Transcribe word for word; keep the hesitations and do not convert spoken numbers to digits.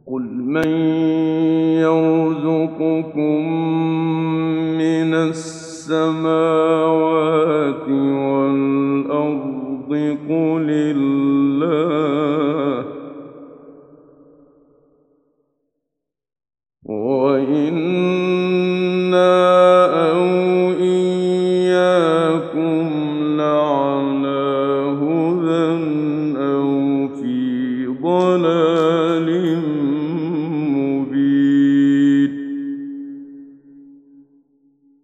قُلْ مَن يَرْزُقُكُم مِّنَ السَّمَاوَاتِ وَالْأَرْضِ قُلِ اللَّهُ ۖ وَإِنَّ